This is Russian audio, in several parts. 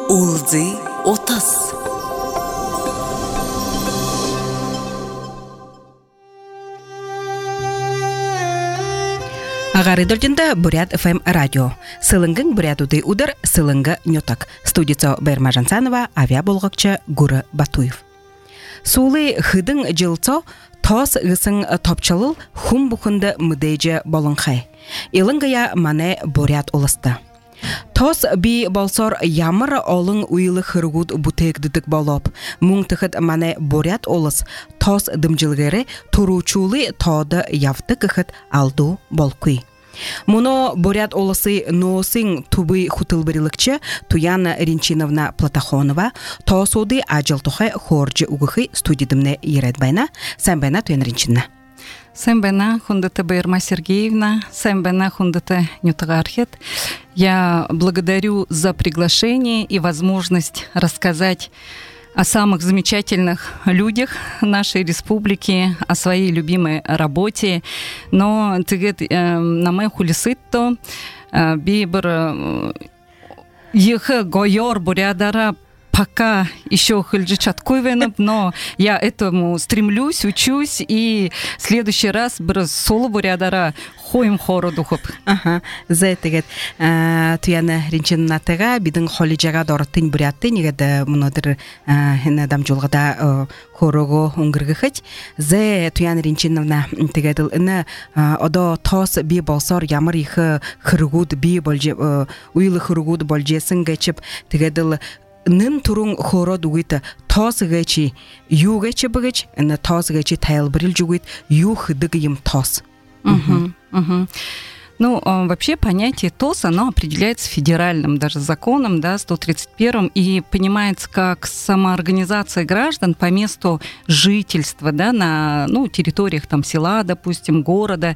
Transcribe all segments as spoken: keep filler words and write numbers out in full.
Улзы отыз. Агары дөрденде Бурят эф эм радио. Сылынгын Бурят уды удар, сылынгы нютак. Студица Берма Жансанова, авиа болгакчы Гуры Батуев. Сулы хыдың жылцо тос гысын топчылыл хум бухынды мыдейджі болынхай. Илынгая мане Бурят олысты. Тос би болсор ямыр олың уйлы хыргуд бутек-дыдык болоп. Муң тыхыт мане Бурят олыс тос дымжылгері туручулы тоды явты кыхыт алду болкуй. Муно Бурят олысы ноосың тубы хутылбырылыкчы Туяна Ринчиновна Платахонова тосуды ажылтухай хорджы угухы студидымне ередбайна. Сәмбайна Туяна Ринчинна. Сэмбэна Хундата Берма Сергеевна, Сэмбэна Хундата Нютагархет. Я благодарю за приглашение и возможность рассказать о самых замечательных людях нашей республики, о своей любимой работе. Но тегет на мой хулисытто бибер их гойор бурядара пока еще хыльджичат куйвенып, но я этому стремлюсь, учусь, и в следующий раз брыз солы бурядара хоим хору духып. Ага, за это гет Туяна Ринчиннатыга бидың холиджага дорыттын бурятты, негеді мұнадыр хені дамжулғада хорого унгырғы хыч. За Туяна Ринчиновна тегеділ іні одо тос би болсор ямыр ихы хыргуд би болже, уйлы хыргуд болжесын geçip тегеділ Ным турун хоро дугита тос гэчи ю гэчи бгэч на тос гэчи тайл брил жугит ю хыдыгым тос. Угу, угу. Ну, вообще понятие ТОС, оно определяется федеральным даже законом, да, сто тридцать первым, и понимается как самоорганизация граждан по месту жительства, да, на, ну, территориях там села, допустим, города,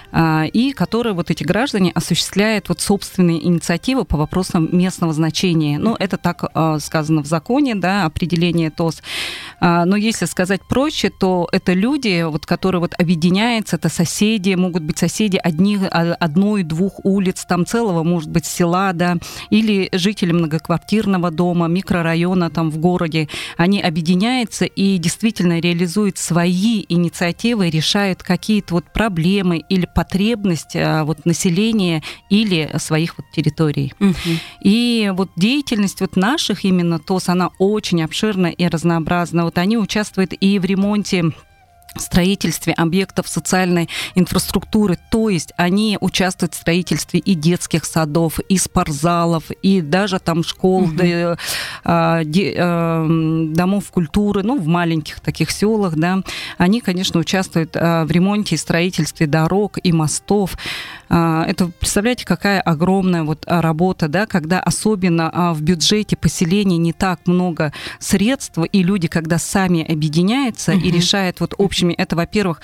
и которые вот эти граждане осуществляют вот собственные инициативы по вопросам местного значения. Ну, это так сказано в законе, да, определение ТОС. Но если сказать проще, то это люди, вот, которые вот объединяются, это соседи, могут быть соседи одних, одной-двух улиц, там целого, может быть, села, да, или жители многоквартирного дома, микрорайона там в городе. Они объединяются и действительно реализуют свои инициативы, решают какие-то вот проблемы или потребности вот населения или своих вот территорий. Угу. И вот деятельность вот наших именно ТОС, она очень обширна и разнообразна. Вот они участвуют и в ремонте, строительстве объектов социальной инфраструктуры, то есть они участвуют в строительстве и детских садов, и спортзалов, и даже там школ, uh-huh. да, де, э, домов культуры, ну, в маленьких таких селах, да. Они, конечно, участвуют э, в ремонте и строительстве дорог и мостов. Э, это, представляете, какая огромная вот работа, да, когда особенно э, в бюджете поселений не так много средств, и люди, когда сами объединяются uh-huh. и решают вот общими, это, во-первых,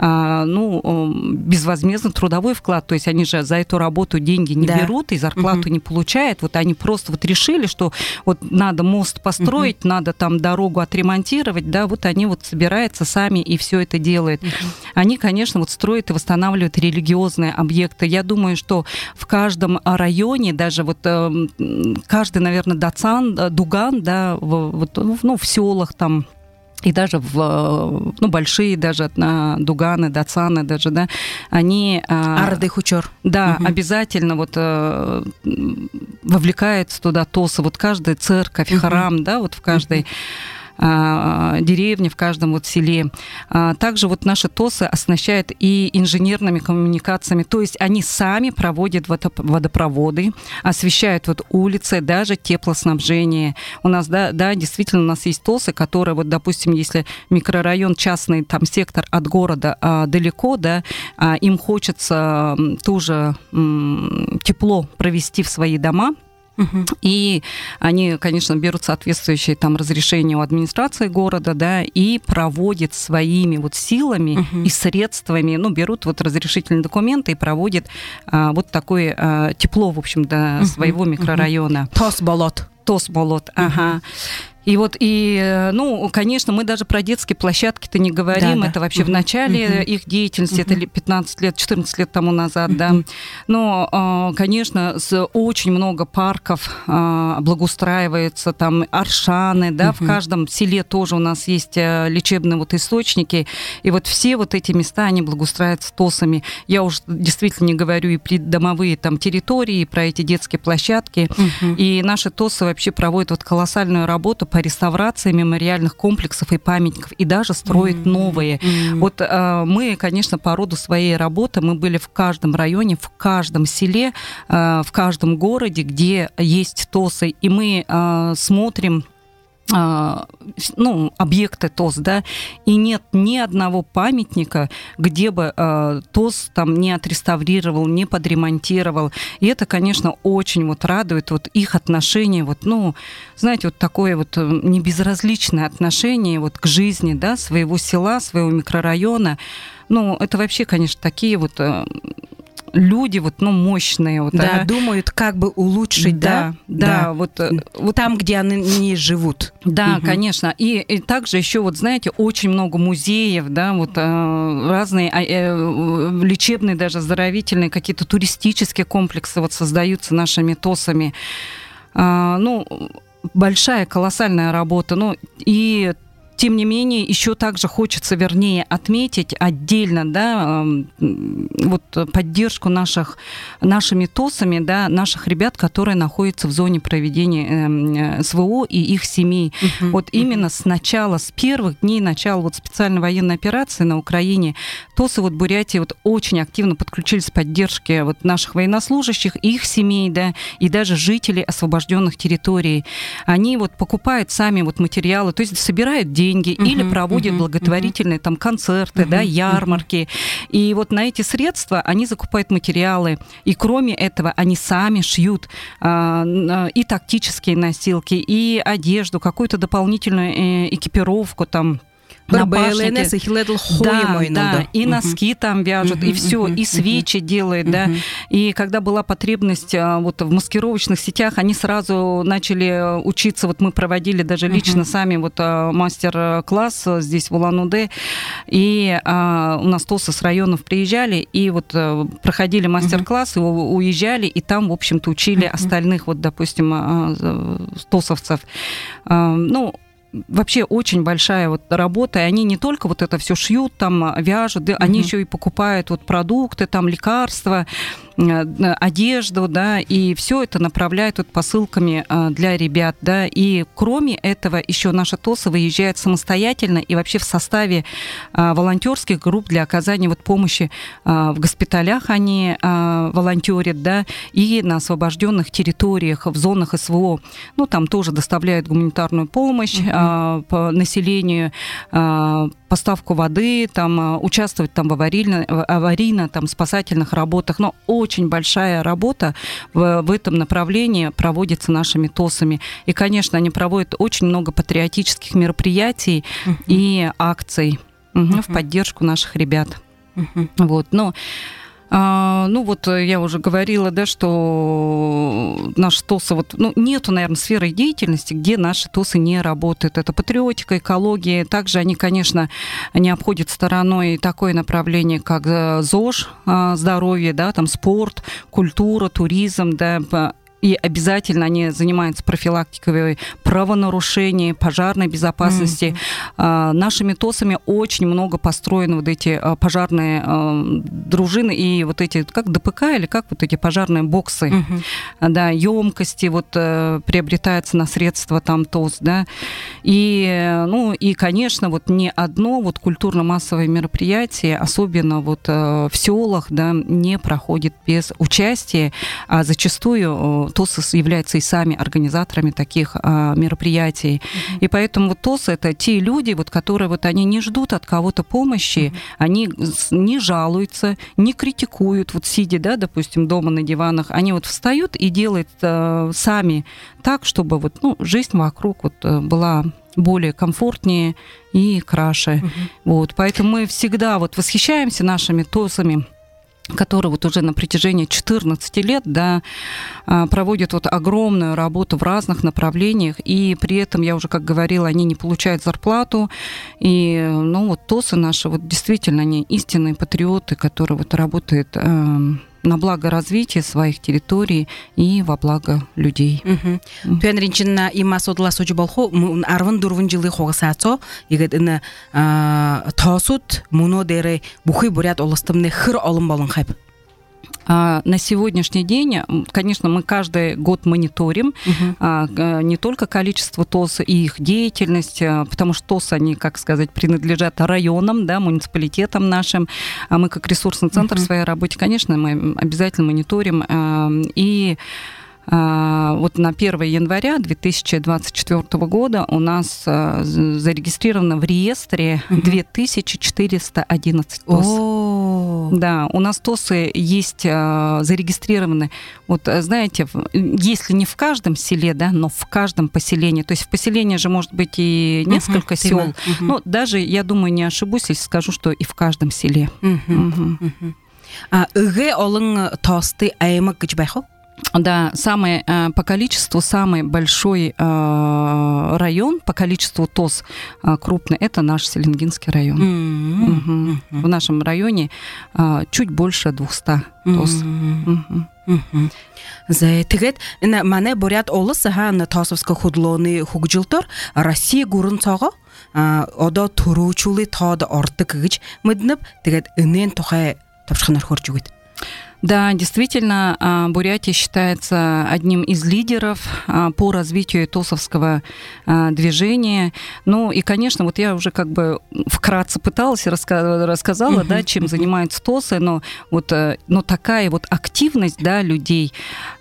ну, безвозмездный трудовой вклад, то есть они же за эту работу деньги не да. берут и зарплату угу. не получают, вот они просто вот решили, что вот надо мост построить, угу. надо там дорогу отремонтировать, да, вот они вот собираются сами и все это делают. Угу. Они, конечно, вот строят и восстанавливают религиозные объекты. Я думаю, что в каждом районе, даже вот каждый, наверное, дацан, дуган, да, вот, ну, в селах там, и даже в, ну, большие даже на дуганы, дацаны даже, да, они... Арды хучор. Да, угу. обязательно вот вовлекаются туда ТОСы, вот каждая церковь, угу. храм, да, вот в каждой... Угу. деревни, в каждом вот селе. Также вот наши ТОСы оснащают и инженерными коммуникациями, то есть они сами проводят водопроводы, освещают вот улицы, даже теплоснабжение. У нас, да, да, действительно, у нас есть ТОСы, которые, вот, допустим, если микрорайон, частный там сектор от города а, далеко, да, а, им хочется тоже м, тепло провести в свои дома, Uh-huh. И они, конечно, берут соответствующие там разрешения у администрации города, да, и проводят своими вот силами uh-huh. и средствами, ну, берут вот разрешительные документы и проводят а, вот такое а, тепло, в общем, до uh-huh. своего микрорайона. Тос болот. Тос болот, uh-huh. ага. И вот, и, ну, конечно, мы даже про детские площадки-то не говорим, да, это да. вообще угу. в начале угу. их деятельности, угу. это пятнадцать лет, четырнадцать лет тому назад, угу. да. Но, конечно, с очень много парков благоустраивается, там Аршаны, да, угу. в каждом селе тоже у нас есть лечебные вот источники, и вот все вот эти места, они благоустраиваются ТОСами. Я уже действительно не говорю и придомовые там территории, и про эти детские площадки, угу. и наши ТОСы вообще проводят вот колоссальную работу по реставрации мемориальных комплексов и памятников, и даже строят mm-hmm. новые. Mm-hmm. Вот э, мы, конечно, по роду своей работы, мы были в каждом районе, в каждом селе, э, в каждом городе, где есть ТОСы, и мы э, смотрим ну, объекты ТОС, да, и нет ни одного памятника, где бы э, ТОС там не отреставрировал, не подремонтировал. И это, конечно, очень вот радует вот их отношение, вот, ну, знаете, вот такое вот небезразличное отношение вот к жизни, да, своего села, своего микрорайона. Ну, это вообще, конечно, такие вот люди вот, ну, мощные. Вот, да, а... думают, как бы улучшить, да? Да, да, да. Вот, вот там, где они не живут. Да, угу. конечно. И, и также еще, вот, знаете, очень много музеев, да, вот разные лечебные, даже оздоровительные, какие-то туристические комплексы вот создаются нашими ТОСами. Ну, большая, колоссальная работа. Ну, и тем не менее, еще также хочется, вернее, отметить отдельно, да, вот поддержку наших, нашими ТОСами, да, наших ребят, которые находятся в зоне проведения СВО и их семей. Uh-huh. Вот uh-huh. именно с начала, с первых дней начала вот специальной военной операции на Украине ТОСы вот Бурятии вот очень активно подключились к поддержке вот наших военнослужащих, их семей, да, и даже жителей освобожденных территорий. Они вот покупают сами вот материалы, то есть собирают деньги, деньги, uh-huh, или проводят uh-huh, благотворительные uh-huh. там концерты, uh-huh, да, ярмарки. Uh-huh. И вот на эти средства они закупают материалы. И кроме этого они сами шьют а, и тактические носилки, и одежду, какую-то дополнительную э, экипировку там. На башнике. Да, да, и носки uh-huh. там вяжут, uh-huh, и все, uh-huh, и свечи uh-huh. делают, uh-huh. да. И когда была потребность вот в маскировочных сетях, они сразу начали учиться. Вот мы проводили даже лично uh-huh. сами вот мастер-класс здесь в Улан-Удэ, и а, у нас ТОСы с районов приезжали, и вот проходили мастер-класс, uh-huh. и уезжали, и там, в общем-то, учили uh-huh. остальных, вот, допустим, ТОСовцев. А, ну, вообще очень большая вот работа, и они не только вот это все шьют, там, вяжут, да, uh-huh. они еще и покупают вот продукты, там, лекарства, одежду, да, и все это направляют вот посылками для ребят, да, и кроме этого еще наши ТОСы выезжают самостоятельно и вообще в составе волонтерских групп для оказания вот помощи в госпиталях они волонтерят, да, и на освобожденных территориях, в зонах СВО, ну, там тоже доставляют гуманитарную помощь uh-huh. по населению, поставку воды, там, участвовать там, в аварийно, аварийно там, спасательных работах. Но очень большая работа в, в этом направлении проводится нашими ТОСами. И, конечно, они проводят очень много патриотических мероприятий uh-huh. и акций uh-huh. в поддержку наших ребят. Uh-huh. Вот, но... А, ну, вот я уже говорила, да, что наши ТОСы, вот, ну, нету, наверное, сферы деятельности, где наши ТОСы не работают. Это патриотика, экология. Также они, конечно, не обходят стороной такое направление, как ЗОЖ, здоровье, да, там спорт, культура, туризм, да, и обязательно они занимаются профилактикой правонарушений, пожарной безопасности. Mm-hmm. Нашими ТОСами очень много построено вот эти пожарные дружины и вот эти, как ДПК или как вот эти пожарные боксы, mm-hmm. да, емкости вот приобретаются на средства там ТОС, да. И, ну, и, конечно, вот не одно вот культурно-массовое мероприятие, особенно вот в селах, да, не проходит без участия, а зачастую ТОСы являются и сами организаторами таких а, мероприятий. Mm-hmm. И поэтому вот ТОСы — это те люди, вот, которые вот, они не ждут от кого-то помощи, mm-hmm. они не жалуются, не критикуют, вот сидя, да, допустим, дома на диванах, они вот встают и делают а, сами так, чтобы вот, ну, жизнь вокруг вот, была более комфортнее и краше. Mm-hmm. Вот, поэтому мы всегда вот восхищаемся нашими ТОСами. который вот уже на протяжении четырнадцати лет, да, проводит вот огромную работу в разных направлениях, и при этом, я уже как говорила, они не получают зарплату, и, ну, вот ТОСы наши, вот действительно, они истинные патриоты, которые вот работают э, на благо развития своих территорий и во благо людей. Туян ринчинна има содла сочи болху, арван дурван жылы хоғысацо, егет ина тосут, муно дере бухы бурят олыстымны хыр олым болын хайп. На сегодняшний день, конечно, мы каждый год мониторим uh-huh. не только количество ТОС и их деятельность, потому что ТОС, они, как сказать, принадлежат районам, да, муниципалитетам нашим, а мы как ресурсный центр uh-huh. в своей работе, конечно, мы обязательно мониторим. И вот на первое января две тысячи двадцать четвёртого года у нас зарегистрировано в реестре uh-huh. две тысячи четыреста одиннадцать ТОС. Oh. Да, у нас ТОСы есть зарегистрированы, вот знаете, если не в каждом селе, да, но в каждом поселении. То есть в поселении же может быть и несколько uh-huh. сел. Uh-huh. Но даже, я думаю, не ошибусь, если скажу, что и в каждом селе. Ыгэ олың тосты аймак гычбайхо? Да, самый, по количеству самый большой э, район, по количеству ТОС э, крупный, это наш Селенгинский район. Mm-hmm. Угу. Mm-hmm. В нашем районе э, чуть больше двухсот ТОС. За тигет на мане борят олыс ха на тосовска худлоны хугжилтор Россия гурын цого ода туручулы тада артык гыч мыднып тигет инен тухай тапшханар хорчугит. Да, действительно, Бурятия считается одним из лидеров по развитию ТОСовского движения. Ну и, конечно, вот я уже как бы вкратце пыталась, раска- рассказала, uh-huh, да, чем uh-huh. занимаются ТОСы, но вот но такая вот активность, да, людей,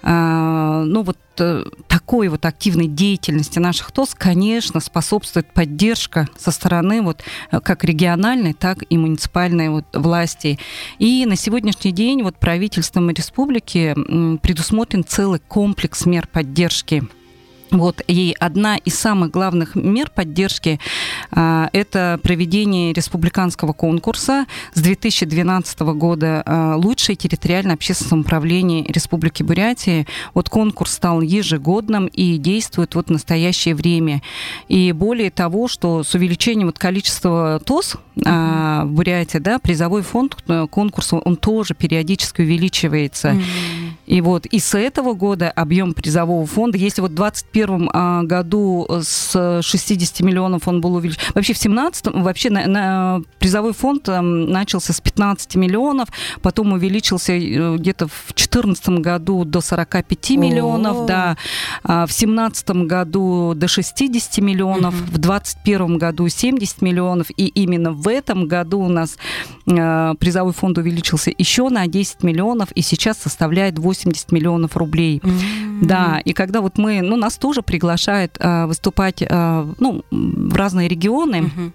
ну вот такой вот активной деятельности наших ТОС, конечно, способствует поддержка со стороны вот как региональной, так и муниципальной вот власти. И на сегодняшний день вот правительством республики предусмотрен целый комплекс мер поддержки. Вот, и одна из самых главных мер поддержки а, это проведение республиканского конкурса с две тысячи двенадцатого года а, «Лучшее территориальное общественное самоуправление Республики Бурятия». Вот конкурс стал ежегодным и действует вот в настоящее время. И более того, что с увеличением вот количества ТОС а, в Бурятии, да, призовой фонд конкурса, он тоже периодически увеличивается. Mm-hmm. И вот и с этого года объем призового фонда, если вот в двадцать первом году с шестидесяти миллионов он был увеличен. Вообще в семнадцатом вообще на, на призовой фонд начался с пятнадцати миллионов, потом увеличился где-то в четырнадцатом году до сорока пяти миллионов, да, в семнадцатом году до шестидесяти миллионов, uh-huh. в двадцать первом году семьдесят миллионов, и именно в этом году у нас призовой фонд увеличился еще на десять миллионов и сейчас составляет восемьдесят миллионов рублей. Uh-huh. Да, и когда вот мы, ну, нас тоже приглашают э, выступать э, ну, в разные регионы, uh-huh.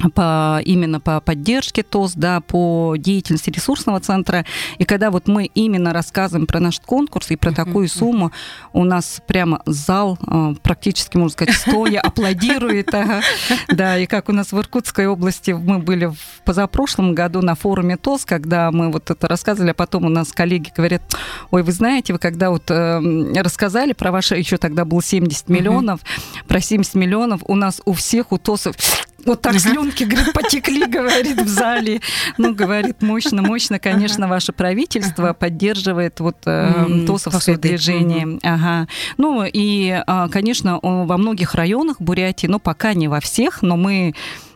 по, именно по поддержке ТОС, да, по деятельности ресурсного центра. И когда вот мы именно рассказываем про наш конкурс и про uh-huh. такую сумму, у нас прямо зал э, практически, можно сказать, стоя аплодирует. Ага. Да, и как у нас в Иркутской области мы были в позапрошлом году на форуме ТОС, когда мы вот это рассказывали, а потом у нас коллеги говорят: ой, вы знаете, вы когда вот э, рассказали про ваше, еще тогда было семьдесят миллионов, uh-huh. про семьдесят миллионов, у нас у всех, у ТОСов вот так слюнки, говорит, потекли, говорит, в зале. Ну, говорит, мощно, мощно, конечно, ваше правительство поддерживает вот э, ТОСовское движение. Ага. Ну, и, конечно, во многих районах Бурятии, ну, пока не во всех, но мы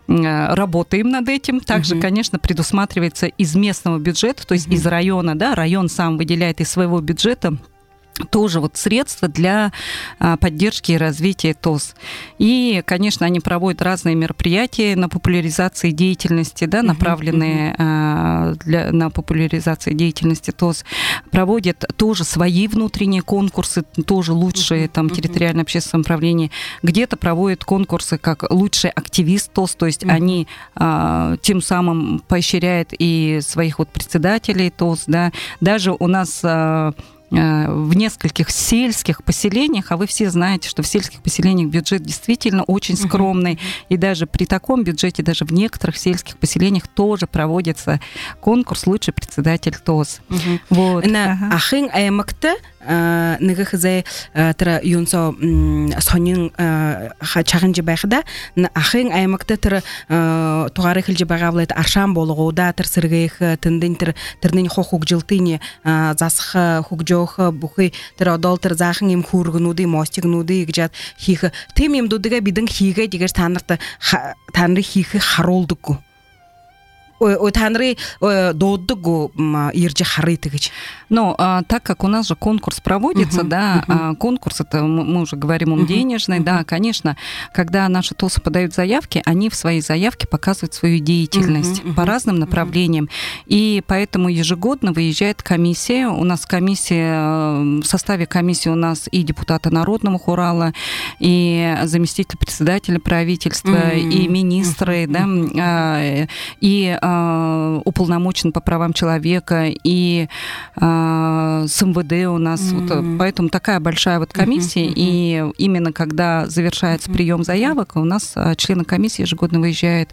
работаем над этим. Также, uh-huh. конечно, предусматривается из местного бюджета, то есть uh-huh. из района, да, район сам выделяет из своего бюджета тоже вот средства для а, поддержки и развития ТОС. И, конечно, они проводят разные мероприятия на популяризации деятельности, да, направленные uh-huh. а, для, на популяризацию деятельности ТОС. Проводят тоже свои внутренние конкурсы, тоже лучшие uh-huh. там территориальное общественное самоуправление. Где-то проводят конкурсы как лучший активист ТОС, то есть uh-huh. они а, тем самым поощряют и своих вот председателей ТОС, да. Даже у нас а, в нескольких сельских поселениях, а вы все знаете, что в сельских поселениях бюджет действительно очень скромный, uh-huh. и даже при таком бюджете, даже в некоторых сельских поселениях тоже проводится конкурс «Лучший председатель ТОС». Uh-huh. Вот. Ахын аймакта нығықызай тірі юнсо сонын чағын жібайқыда ахын аймакта тірі туғары қыл жібайға аршан болуғуда тір сіргейх тіндін тірнін хоқуқ жылтыне засықы хуқ жоқы бұқы тір одол тір зақын ем хурғынуды, мостигнуды егжат хиқы. Тым ем дудыға бидің хиға дегер танырды таныры хиқы харолдығы. Ой, танры доддугу ирджи харытыгыч. Но а, так как у нас же конкурс проводится, uh-huh, да, uh-huh. а, конкурс это мы уже говорим, он uh-huh, денежный, uh-huh. да, конечно, когда наши ТОСы подают заявки, они в своей заявке показывают свою деятельность uh-huh, uh-huh, по разным направлениям, uh-huh. и поэтому ежегодно выезжает комиссия. У нас комиссия, в составе комиссии у нас и депутаты Народного хурала, и заместитель председателя правительства, uh-huh, и министры, uh-huh, да, и уполномочен по правам человека, и а, с эм вэ дэ у нас, mm-hmm. вот, поэтому такая большая вот комиссия, mm-hmm. и именно когда завершается mm-hmm. прием заявок, у нас а, члены комиссии ежегодно выезжают.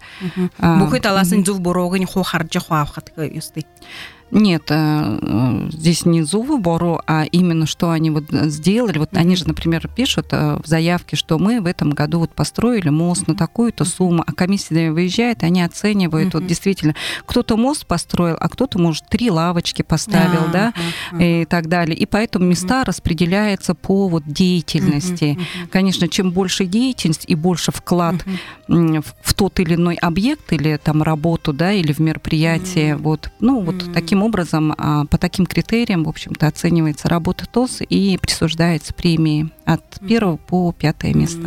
Нет, здесь не зову бору, а именно что они вот сделали. Вот mm-hmm. они же, например, пишут в заявке, что мы в этом году вот построили мост mm-hmm. на такую-то сумму, а комиссия выезжает, они оценивают. Mm-hmm. Вот действительно, кто-то мост построил, а кто-то, может, три лавочки поставил, mm-hmm. да, mm-hmm. и так далее. И поэтому места mm-hmm. распределяются по вот деятельности. Mm-hmm. Конечно, чем больше деятельность и больше вклад mm-hmm. в, в тот или иной объект, или там работу, да, или в мероприятие, mm-hmm. вот, ну, вот mm-hmm. таким образом, по таким критериям, в общем-то, оценивается работа ТОС и присуждается премии от первого по пятое место.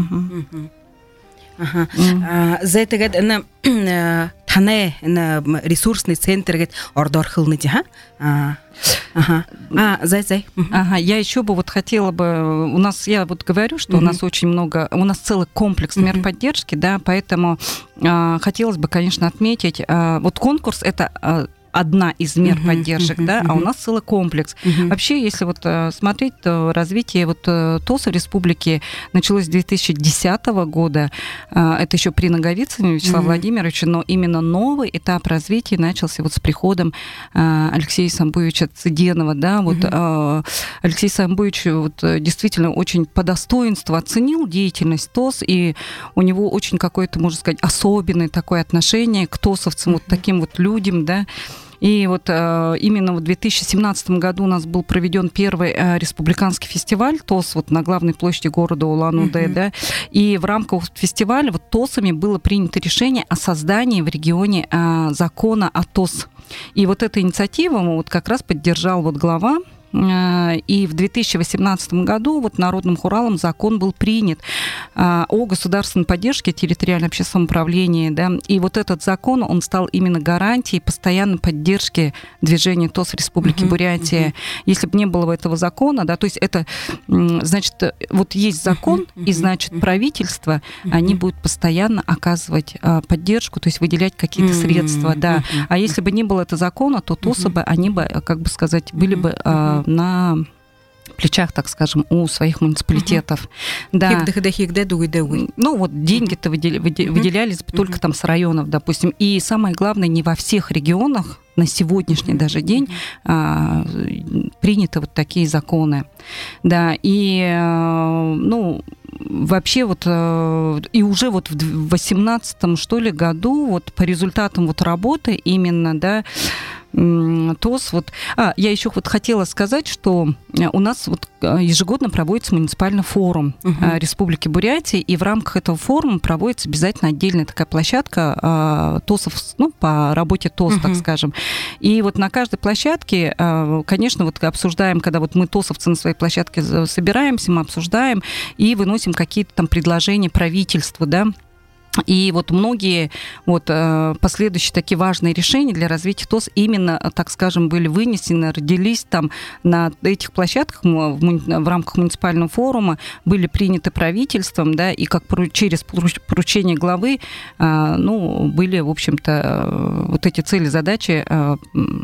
За это на тане на ресурсный центр ордор хылныди, ха? Ага. А, зай, зай. Ага, я еще бы вот хотела бы, у нас, я вот говорю, что uh-huh. у нас очень много, у нас целый комплекс uh-huh. мер поддержки, да, поэтому а, хотелось бы, конечно, отметить, а, вот конкурс это а, одна из мер uh-huh, поддержек, uh-huh, да, uh-huh. а у нас целый комплекс. Uh-huh. Вообще, если вот смотреть, то развитие вот ТОСа в республике началось с две тысячи десятого года. Это еще при Наговицыне Вячеславе uh-huh. Владимировиче, но именно новый этап развития начался вот с приходом Алексея Самбуевича Цыденова, да, вот uh-huh. Алексей Самбуевич вот действительно очень по достоинству оценил деятельность ТОС, и у него очень какое-то, можно сказать, особенное такое отношение к ТОСовцам, uh-huh. вот таким вот людям, да. И вот э, именно в две тысячи семнадцатом году у нас был проведен первый э, республиканский фестиваль ТОС вот на главной площади города Улан-Удэ, mm-hmm. да, и в рамках фестиваля вот ТОСами было принято решение о создании в регионе э, закона о ТОС. И вот эта инициатива вот как раз поддержал вот глава. И в две тысячи восемнадцатом году вот Народным хуралом закон был принят о государственной поддержке территориального общественного самоуправления, да, и вот этот закон, он стал именно гарантией постоянной поддержки движения ТОС в Республике uh-huh, Бурятия. Uh-huh. Если бы не было этого закона, да, то есть это, значит, вот есть закон, uh-huh, и, значит, правительство, uh-huh. они будут постоянно оказывать поддержку, то есть выделять какие-то uh-huh, средства, да. Uh-huh. А если бы не было этого закона, то ТОСы uh-huh. бы, они бы, как бы сказать, были бы uh-huh. на плечах, так скажем, у своих муниципалитетов. Uh-huh. Да. Ну, вот деньги-то выделялись uh-huh. только uh-huh. там с районов, допустим. И самое главное, не во всех регионах на сегодняшний uh-huh. даже день uh-huh. а, приняты вот такие законы. Да, и, ну, вообще вот и уже вот в восемнадцатом, что ли, году вот по результатам вот работы именно, да, ТОС. Вот. А, я еще вот хотела сказать, что у нас вот ежегодно проводится муниципальный форум uh-huh. Республики Бурятия, и в рамках этого форума проводится обязательно отдельная такая площадка а, ТОСов, ну, по работе ТОС, uh-huh. так скажем. И вот на каждой площадке, а, конечно, вот обсуждаем, когда вот мы ТОСовцы на своей площадке собираемся, мы обсуждаем и выносим какие-то там предложения правительству, да. И вот многие вот, последующие такие важные решения для развития ТОС именно, так скажем, были вынесены, родились там на этих площадках в, в рамках муниципального форума, были приняты правительством, да, и как через поручение главы, ну, были, в общем-то, вот эти цели, задачи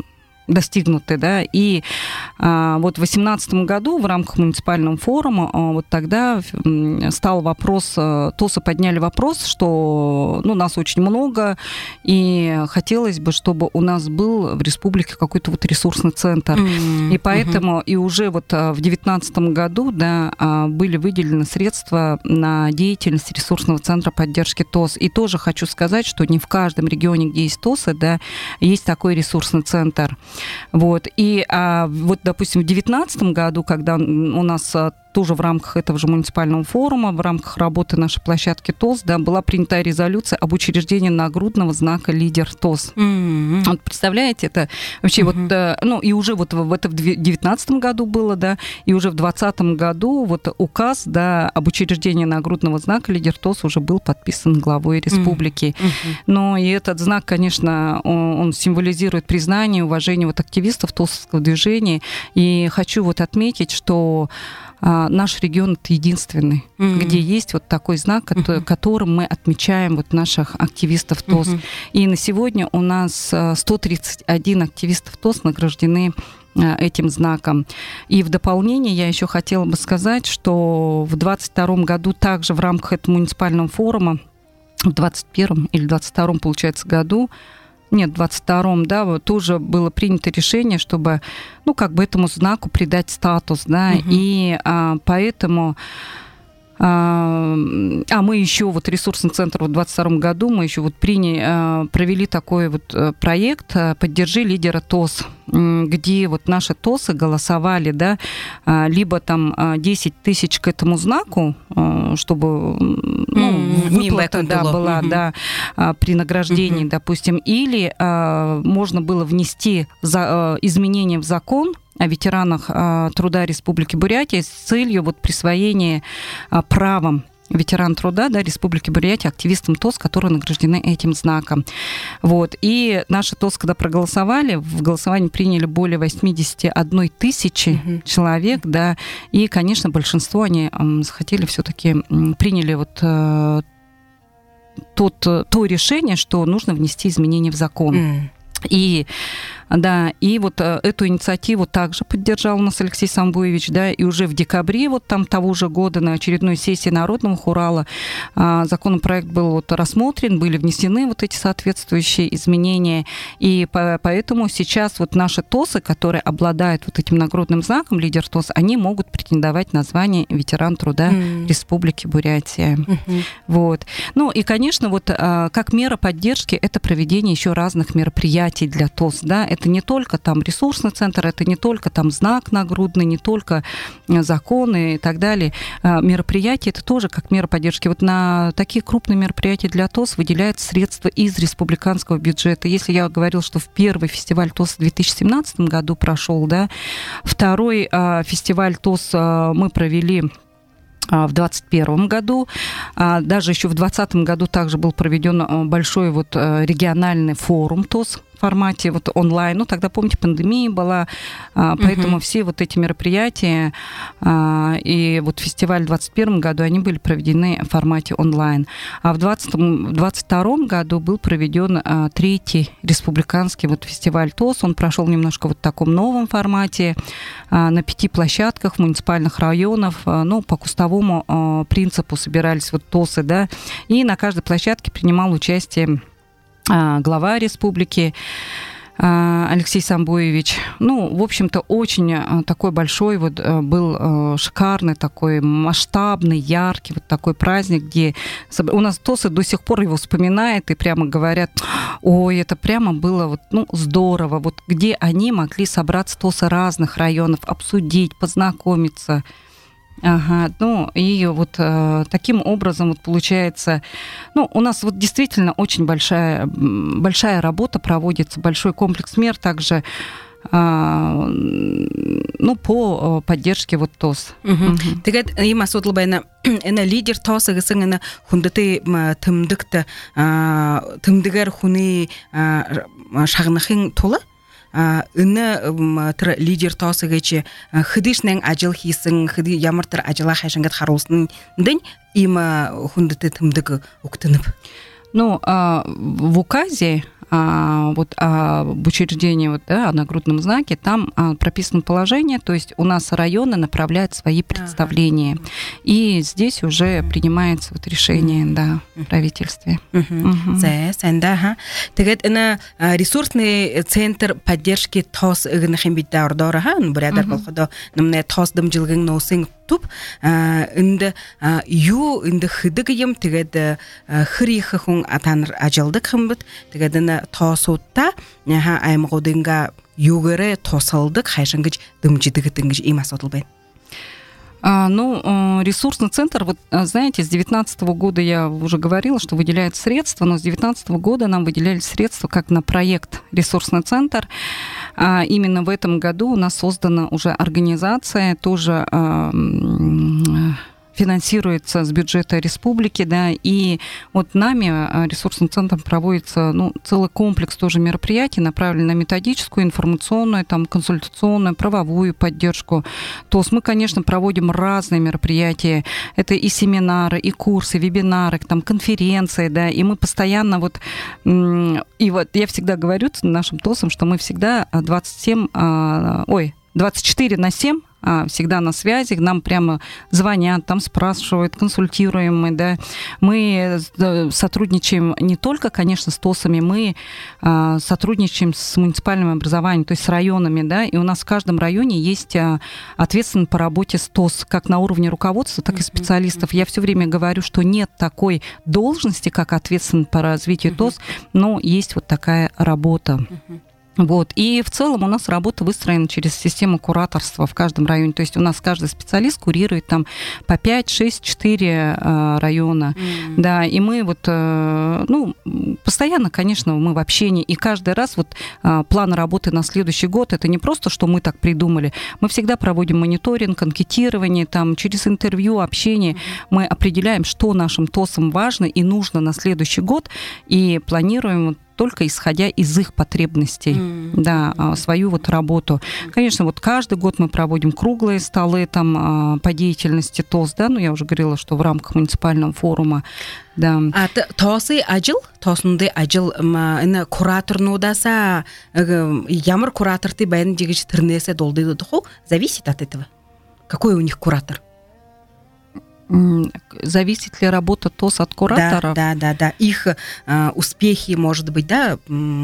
достигнуты, да, и а, вот в две тысячи восемнадцатом году в рамках муниципального форума а, вот тогда стал вопрос, ТОСы подняли вопрос, что, ну, нас очень много, и хотелось бы, чтобы у нас был в республике какой-то вот ресурсный центр, mm-hmm. и поэтому mm-hmm. и уже вот в две тысячи девятнадцатом году, да, были выделены средства на деятельность ресурсного центра поддержки ТОС, и тоже хочу сказать, что не в каждом регионе, где есть ТОСы, да, есть такой ресурсный центр. Вот. И а, вот, допустим, в две тысячи девятнадцатом году, когда у нас тоже в рамках этого же муниципального форума, в рамках работы нашей площадки ТОС, да, была принята резолюция об учреждении нагрудного знака «Лидер ТОС». Mm-hmm. Вот представляете, это вообще mm-hmm. вот, ну, и уже вот в это в две тысячи девятнадцатом году было, да, и уже в двадцатом году вот указ, да, об учреждении нагрудного знака «Лидер ТОС» уже был подписан главой республики. Mm-hmm. Но и этот знак, конечно, он, он символизирует признание, уважение вот активистов ТОСовского движения, и хочу вот отметить, что А, наш регион — это единственный, mm-hmm. где есть вот такой знак, mm-hmm. которым мы отмечаем вот наших активистов ТОС. Mm-hmm. И на сегодня у нас сто тридцать один активистов ТОС награждены этим знаком. И в дополнение я еще хотела бы сказать, что в двадцать втором году также в рамках этого муниципального форума, в двадцать первом или двадцать втором, получается, году, Нет, в двадцать втором, да, вот тоже было принято решение, чтобы, ну, как бы этому знаку придать статус, да, угу. и а, поэтому... А, а мы еще, вот ресурсный центр в двадцать втором году, мы еще вот приняли, провели такой вот проект «Поддержи лидера ТОС», где вот наши ТОСы голосовали, да, либо там десять тысяч к этому знаку, чтобы, ну, mm-hmm. выплата, да, была, mm-hmm. да, при награждении, mm-hmm. допустим, или можно было внести за, изменения в закон о ветеранах а, труда Республики Бурятия с целью вот присвоения а, правом ветеран труда, да, Республики Бурятия активистам ТОС, которые награждены этим знаком. Вот. И наши ТОС, когда проголосовали, в голосовании приняли более восемьдесят одна тысяча mm-hmm. человек, да, и, конечно, большинство они м, захотели все-таки, м, приняли вот э, тот, то решение, что нужно внести изменения в закон. Mm. И да, и вот э, эту инициативу также поддержал у нас Алексей Самбуевич, да, и уже в декабре вот там того же года на очередной сессии Народного хурала э, законопроект был вот рассмотрен, были внесены вот эти соответствующие изменения, и по, поэтому сейчас вот наши ТОСы, которые обладают вот этим нагрудным знаком «Лидер ТОС», они могут претендовать на звание ветеран труда mm. Республики Бурятия. Mm-hmm. Вот. Ну и, конечно, вот э, как мера поддержки это проведение еще разных мероприятий для ТОС, да, это не только там ресурсный центр, это не только там знак нагрудный, не только законы и так далее. Мероприятия это тоже как мера поддержки. Вот на такие крупные мероприятия для ТОС выделяются средства из республиканского бюджета. Если я говорил, что в первый фестиваль ТОС в две тысячи семнадцатом году прошел, да, второй а, фестиваль ТОС а, мы провели в двадцать первом году. Даже еще в двадцатом году также был проведен большой вот региональный форум ТОС в формате вот онлайн. Ну, тогда, помните, пандемия была, поэтому угу. все вот эти мероприятия и вот фестиваль в двадцать первом году, они были проведены в формате онлайн. А в двадцатом, двадцать втором году был проведен третий республиканский вот фестиваль ТОС. Он прошел немножко вот в таком новом формате, на пяти площадках в муниципальных районах, ну, по кустовому принципу собирались вот ТОСы, да, и на каждой площадке принимал участие глава республики Алексей Самбуевич. Ну, в общем-то, очень такой большой вот был шикарный, такой масштабный, яркий вот такой праздник, где у нас ТОСы до сих пор его вспоминают и прямо говорят: ой, это прямо было вот, ну, здорово, вот где они могли собраться, ТОСы разных районов, обсудить, познакомиться. Ага, ну и вот э, таким образом вот получается, ну, у нас вот действительно очень большая, большая работа проводится, большой комплекс мер также, э, ну, по поддержке вот ТОС. Тэгээд ийм асуудал байна. Энэ лидер ТОС гэсэн энэ хүндэтэй тэмдэгт тэмдэгээр хүний шагнахын тулд энэ тэр лидер ТОС гэж хэдийшнэн ажил хийсэн, хэдий ямар тэр ажлаа хайшангад харуулсан дэн ийм хүндэтэй тэмдэг өгтөнөв. Ну, в указе а, вот об учреждении вот, да, о нагрудном знаке, там а, прописано положение, то есть у нас районы направляют свои представления. Ага. И здесь уже принимается вот решение, да, в правительстве. Сэнда, тэгээд ина ресурсный центр поддержки тос игнахимбитта ордора, ха, бурядар болходо, намне тос дымжилгын носың туп, инде ю инде хыдыгым тэгээд хырихы хун атаныр ажалдык хымбыт, тэгээд ина тосутта, ха аймгодынга югere тосалдык хайшынгыч дымжидыгытынгыч имас отылбайн. А, ну, ресурсный центр, вот, знаете, с девятнадцатого года я уже говорила, что выделяют средства, но с девятнадцатого года нам выделяли средства как на проект «Ресурсный центр». А именно в этом году у нас создана уже организация, тоже а, финансируется с бюджета республики, да, и вот нами, ресурсным центром, проводится, ну, целый комплекс тоже мероприятий, направленный на методическую, информационную, там, консультационную, правовую поддержку. То есть мы, конечно, проводим разные мероприятия. Это и семинары, и курсы, вебинары, там, конференции, да, и мы постоянно вот, и вот я всегда говорю нашим ТОСам, что мы всегда двадцать семь, ой, двадцать четыре на семь всегда на связи, нам прямо звонят, там спрашивают, консультируем мы, да. Мы сотрудничаем не только, конечно, с ТОСами, мы сотрудничаем с муниципальным образованием, то есть с районами, да, и у нас в каждом районе есть ответственный по работе с ТОС, как на уровне руководства, так и специалистов. Я все время говорю, что нет такой должности, как ответственный по развитию ТОС, но есть вот такая работа. Вот. И в целом у нас работа выстроена через систему кураторства в каждом районе. То есть у нас каждый специалист курирует там по пять, шесть, четыре э, района. Mm-hmm. Да, и мы вот, э, ну, постоянно, конечно, мы в общении. И каждый раз вот э, план работы на следующий год, это не просто, что мы так придумали. Мы всегда проводим мониторинг, анкетирование, там, через интервью, общение. Mm-hmm. Мы определяем, что нашим ТОСам важно и нужно на следующий год, и планируем только исходя из их потребностей, mm-hmm. да, свою вот работу. Конечно, вот каждый год мы проводим круглые столы там по деятельности ТОС, да, ну я уже говорила, что в рамках муниципального форума, да. А ТОСы ажил, ТОСнды ажил, ина куратор нудаса, ямар куратор ты бәйін дегіш тірнесе долды дұху, зависит от этого. Какой у них куратор? Зависит ли работа ТОС от кураторов? Да, да, да, да. Их э, успехи, может быть, да.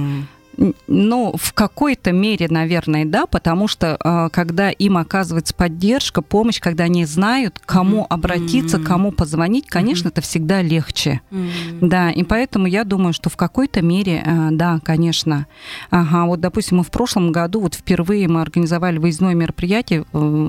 Ну, в какой-то мере, наверное, да, потому что когда им оказывается поддержка, помощь, когда они знают, к кому mm-hmm. обратиться, кому позвонить, конечно, mm-hmm. это всегда легче. Mm-hmm. Да, и поэтому я думаю, что в какой-то мере, да, конечно. Ага, вот, допустим, мы в прошлом году, вот впервые мы организовали выездное мероприятие,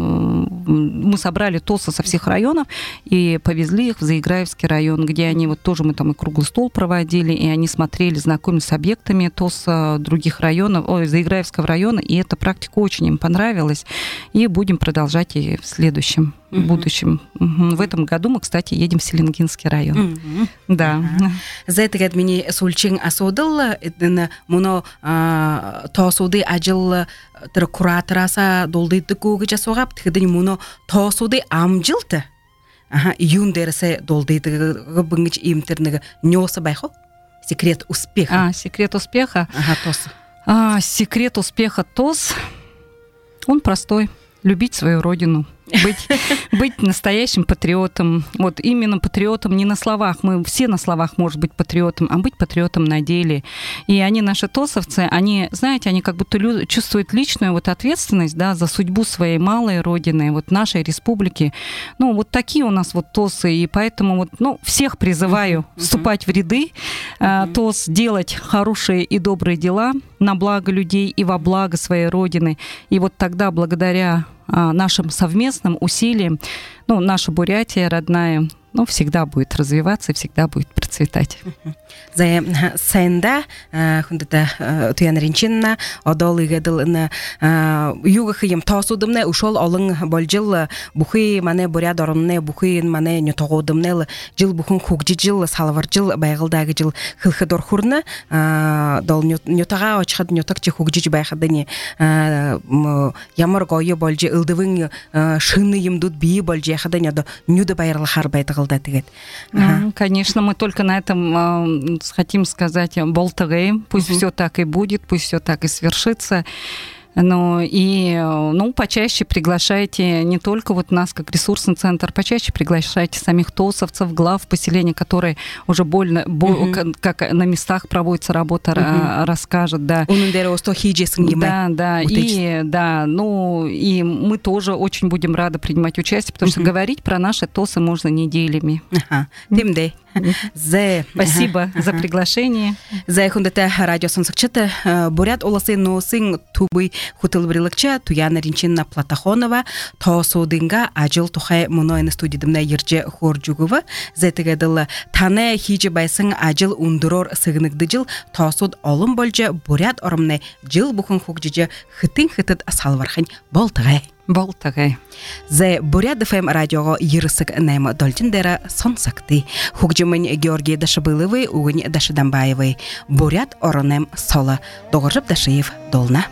мы собрали ТОСа со всех районов и повезли их в Заиграевский район, где они, вот тоже мы там и круглый стол проводили, и они смотрели, знакомились с объектами ТОСа других районов, ой, Заиграевского района, и эта практика очень им понравилась, и будем продолжать и в следующем, mm-hmm. будущем. Mm-hmm. В этом году мы, кстати, едем в Селенгинский район. Mm-hmm. Да. За это говорит мне сульчин асудал, это моно тосуды ажил куратораса долды тыкугы жасогап, тыгдын моно тосуды амжилты. Ага, июн дерсе долды тыгы быңгыч имтернеге нёса байхо. Секрет успеха. А, секрет успеха? Ага, ТОС. А, секрет успеха ТОС, он простой. Любить свою родину. Быть, быть настоящим патриотом. Вот именно патриотом не на словах. Мы все на словах можем быть патриотом, а быть патриотом на деле. И они, наши тосовцы, они, знаете, они как будто лю- чувствуют личную вот ответственность, да, за судьбу своей малой родины, вот нашей республики. Ну, вот такие у нас вот тосы. И поэтому вот, ну, всех призываю uh-huh. вступать в ряды uh-huh. ТОС, делать хорошие и добрые дела на благо людей и во благо своей родины. И вот тогда, благодаря нашим совместным усилиям, ну, наша Бурятия родная, ну, всегда будет развиваться и всегда будет процветать. За сэнда хундата туян ринчинна одолы гадылна югахым тосудымны ушол алың болжыл бухи мане бурят орынны бухи мане нютогодымны жыл бухун хугжи жыл салвар жыл байгылдагы жыл хылхыдор хурны дол нютага очхад нютакчы хугжи байхадыни ямар гойы болжы ылдывың шыны имдут бии болжы хадыня да нюда байрыл харбайтыгыл балда тегет. Ну, конечно, мы только на этом э, хотим сказать болтагай, пусть все так и будет, пусть все так и свершится. Ну, и, ну, почаще приглашайте не только вот нас, как ресурсный центр, почаще приглашайте самих тосовцев, глав поселения, которые уже больно, бо, как, как на местах проводится работа, uh-huh. расскажут, да. Да, да, и, да, ну, и мы тоже очень будем рады принимать участие, потому uh-huh. что говорить про наши тосы можно неделями. Ага, uh-huh. Зе... Спасибо ага. за приглашение. За хундата радио сонсакчыты бурят оласы носың тубы хутылбрилыкча Туяна Ринчинна Платахонова тоосудынга ажыл тухай мунойны студидымна ерже хоржугува зетигедылы таны хижи байсың ажыл ундурор сыгыныкды жыл тоосуд олым болжа бурят орымны жыл бухын хукжижы хытын хытыт салвархын болтығай. Болтагай. Зе Бурят эф эм радиого Ерсык Нема Дольчиндера сонсакты. Хугжумын Георгий Дашабыловый, Угынь Дашадамбаевый. Бурят оронем соло. Догоржып Дашиев долна.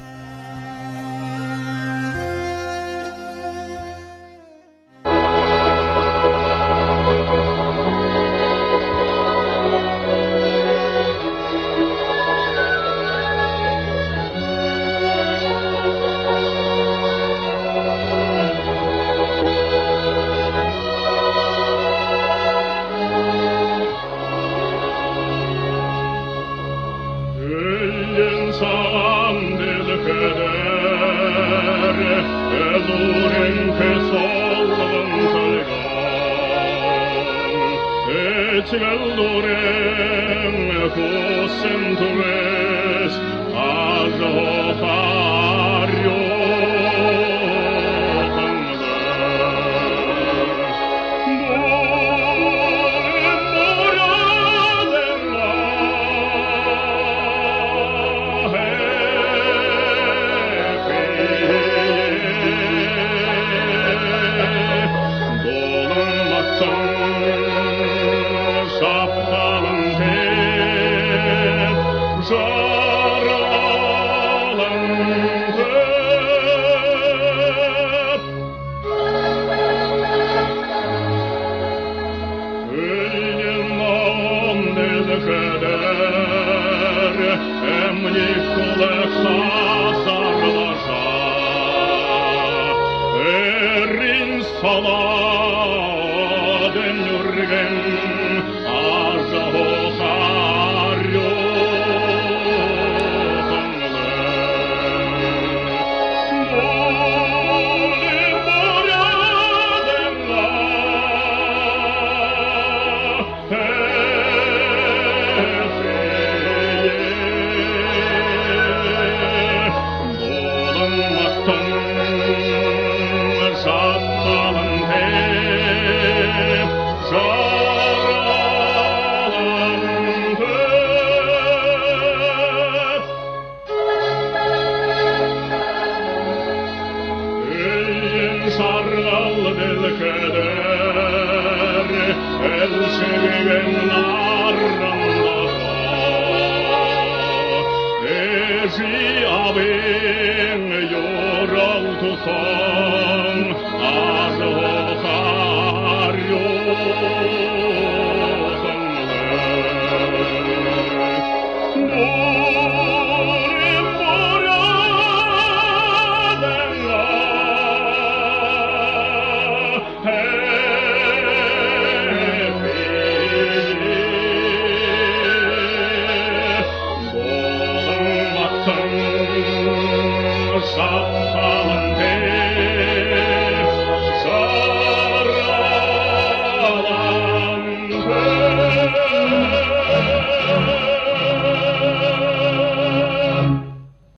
Son, as o